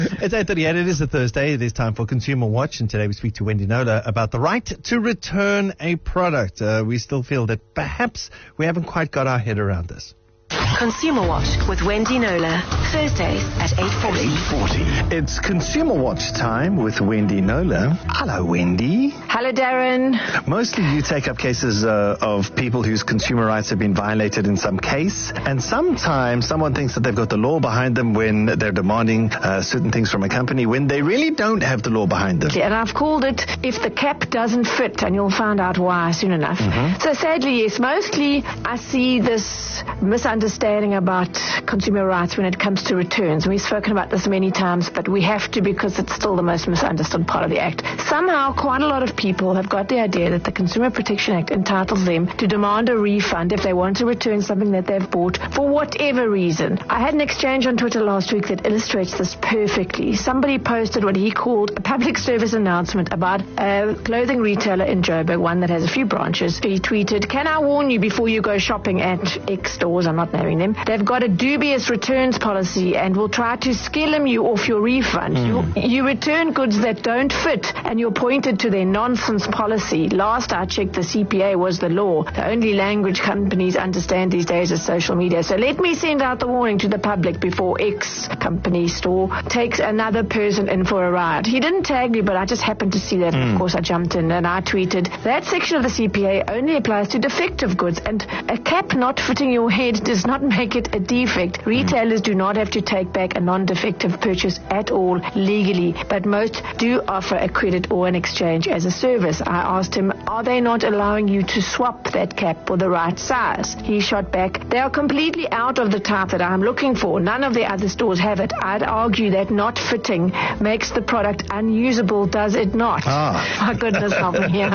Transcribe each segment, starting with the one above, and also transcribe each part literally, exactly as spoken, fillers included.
It's eight thirty-eight. It is a Thursday. It is time for Consumer Watch, and today we speak to Wendy Knowler about the right to return a product. Uh, we still feel that perhaps we haven't quite got our head around this. Consumer Watch with Wendy Knowler, Thursdays at eight forty. eight forty. It's Consumer Watch time with Wendy Knowler. Hello, Wendy. Hello, Darren. Mostly you take up cases uh, of people whose consumer rights have been violated in some case, and sometimes someone thinks that they've got the law behind them when they're demanding uh, certain things from a company when they really don't have the law behind them. And I've called it If the Cap Doesn't Fit, and you'll find out why soon enough. Mm-hmm. So sadly, yes, mostly I see this misunderstanding about consumer rights when it comes to returns. We've spoken about this many times, but we have to because it's still the most misunderstood part of the Act. Somehow, quite a lot of people have got the idea that the Consumer Protection Act entitles them to demand a refund if they want to return something that they've bought for whatever reason. I had an exchange on Twitter last week that illustrates this perfectly. Somebody posted what he called a public service announcement about a clothing retailer in Joburg, one that has a few branches. He tweeted, "Can I warn you before you go shopping at X stores," I'm not naming them, "they've got a dubious returns policy and will try to skillim you off your refund. Mm. You, you return goods that don't fit," and you're pointed to their nonsense policy. Last I checked, the C P A was the law. The only language companies understand these days is social media. So let me send out the warning to the public before X company store takes another person in for a ride. He didn't tag me, but I just happened to see that. Mm. Of course, I jumped in and I tweeted, "That section of the C P A only applies to defective goods, and a cap not fitting your head does not make it a defect. Retailers do not have to take back a non-defective purchase at all legally, but most do offer a credit or an exchange as a service." I asked him, "Are they not allowing you to swap that cap for the right size?" He shot back, "They are completely out of the type that I'm looking for. None of the other stores have it. I'd argue that not fitting makes the product unusable, does it not?" Ah. My goodness, help me here.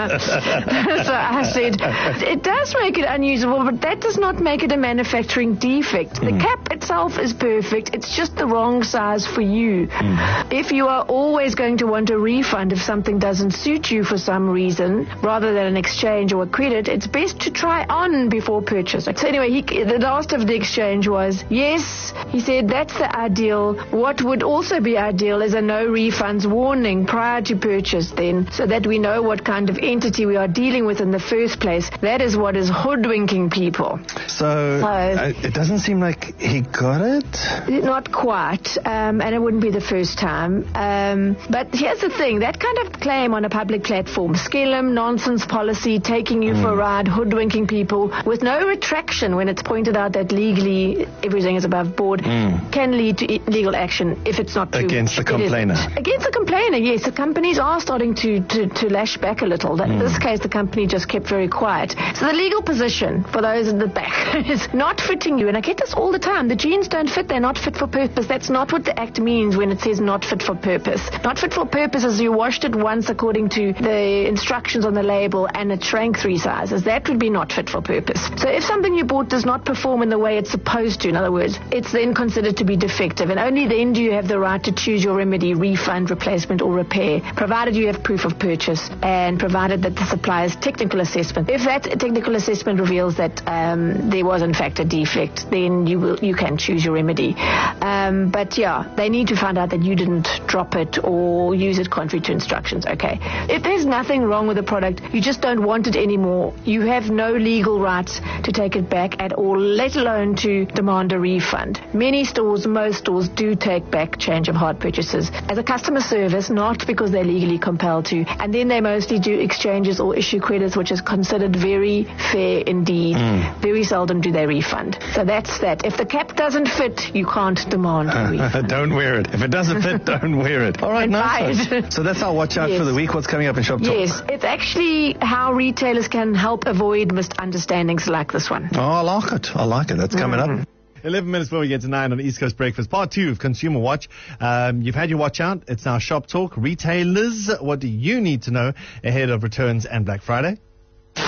So I said, "It does make it unusable, but that does not make it a manufacturing defect. The mm. cap itself is perfect. It's just the wrong size for you. Mm. If you are always going to want a refund if something doesn't suit you for some reason, rather than an exchange or a credit, it's best to try on before purchase." So anyway, he, the last of the exchange was, yes, he said, "That's the ideal. What would also be ideal is a no refunds warning prior to purchase then, so that we know what kind of entity we are dealing with in the first place. That is what is hoodwinking people." So, so uh, it doesn't seem like he got it? Not quite, um, and it wouldn't be the first time. Um, but here's the thing, that kind of claim on a public platform, skillim, nonsense policy, taking you mm. for a ride, hoodwinking people, with no retraction when it's pointed out that legally everything is above board, mm. can lead to legal action if it's not true. Against the complainer. Against the complainer, yes. The companies are starting to, to, to lash back a little. In mm. this case, the company just kept very quiet. So the legal position, for those in the back, is not fitting you. And I get this all the time. The jeans don't fit. They're not fit for purpose. That's not what the Act means when it says not fit for purpose. Not fit for purpose is you washed it once according to the instructions on the label and it shrank three sizes. That would be not fit for purpose. So if something you bought does not perform in the way it's supposed to, in other words, it's then considered to be defective. And only then do you have the right to choose your remedy, refund, replacement, or repair, provided you have proof of purchase and provided that the supplier's technical assessment, if that technical assessment reveals that um, there was in fact a defect, then you will you can choose your remedy. Um, but yeah, they need to find out that you didn't drop it or use it contrary to instructions. Okay. If there's nothing wrong with the product, you just don't want it anymore, you have no legal rights to take it back at all, let alone to demand a refund. Many stores, most stores do take back change of heart purchases as a customer service, not because they're legally compelled to. And then they mostly do exchanges or issue credits, which is considered very fair indeed. Mm. Very seldom do they refund. So that's that. If the cap doesn't fit, you can't demand a refund. Don't wear it. If it doesn't fit, don't wear it. All right, nice. So that's our watch out yes. for the week. What's coming up in Shop Talk? Yes, it's actually how retailers can help avoid misunderstandings like this one. Oh, I like it. I like it. That's coming mm-hmm. up. eleven minutes before we get to nine on East Coast Breakfast, part two of Consumer Watch. Um, you've had your watch out. It's now Shop Talk. Retailers, what do you need to know ahead of returns and Black Friday?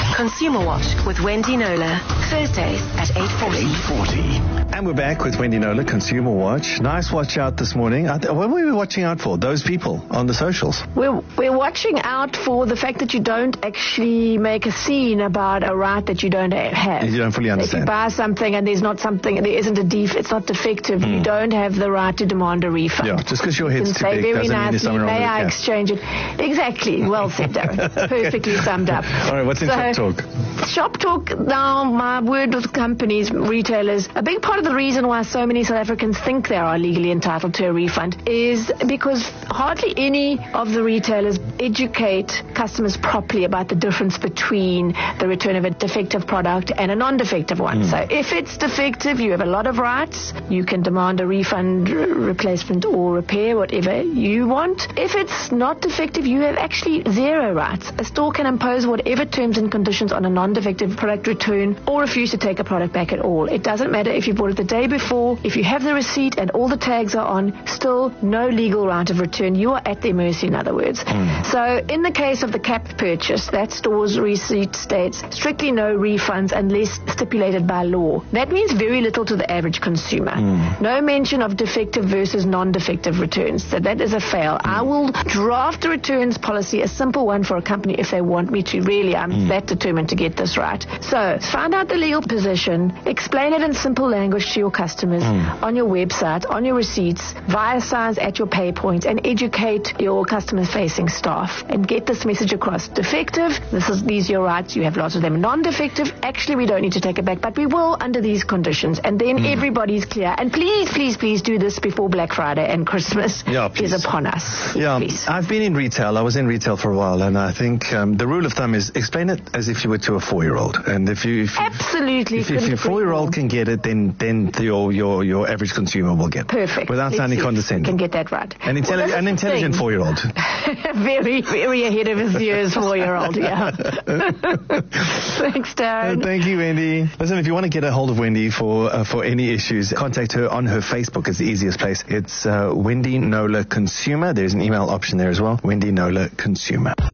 Consumer Watch with Wendy Nola. Thursdays at eight forty. eight forty. And we're back with Wendy Nola, Consumer Watch. Nice watch out this morning. What were we watching out for? Those people on the socials. We're, we're watching out for the fact that you don't actually make a scene about a right that you don't have. You don't fully understand. If you buy something and there's not something, there isn't a def, it's not defective, mm. you don't have the right to demand a refund. Yeah, just because your head's too big doesn't nicely, mean there's something wrong may with I the cat. exchange it? Exactly. Well said, Darren. Perfectly summed up. All right, what's in so, Shop Talk? Shop Talk, now my word with companies, retailers, a big part of the reason why so many South Africans think they are legally entitled to a refund is because hardly any of the retailers educate customers properly about the difference between the return of a defective product and a non-defective one. Mm. So if it's defective, you have a lot of rights. You can demand a refund, replacement or repair, whatever you want. If it's not defective, you have actually zero rights. A store can impose whatever terms and conditions on a non-defective product return or refuse to take a product back at all. It doesn't matter if you bought it the day before, if you have the receipt and all the tags are on, still no legal right of return. You are at their mercy, in other words. Mm. So in the case of the capped purchase, that store's receipt states strictly no refunds unless stipulated by law. That means very little to the average consumer. Mm. No mention of defective versus non-defective returns. So that is a fail. Mm. I will draft a returns policy, a simple one for a company if they want me to. Really, I'm mm. that determined to get this right. So find out the legal position, explain it in simple language to your customers mm. on your website, on your receipts, via signs at your pay points, and educate your customer-facing staff and get this message across. Defective, this is these are your rights. You have lots of them. Non-defective, actually we don't need to take it back, but we will under these conditions, and then mm. everybody's clear. And please, please, please do this before Black Friday and Christmas yeah, is upon us. Yeah, please. I've been in retail. I was in retail for a while, and I think um, the rule of thumb is explain it as if you were to a four-year-old. And if you, if you absolutely, if, if your four-year-old can get it, then then your your your average consumer will get it. Perfect. Without Let's sounding see. condescending. Can get that right. An, intelli- well, an intelligent thing. four-year-old. very, very ahead of his years, four-year-old. Yeah. Thanks, Darren. Uh, thank you, Wendy. Listen, if you want to get a hold of Wendy for uh, for any issues, contact her on her Facebook. It's the easiest place. It's uh, Wendy Nola Consumer. There's an email option there as well. Wendy Nola Consumer.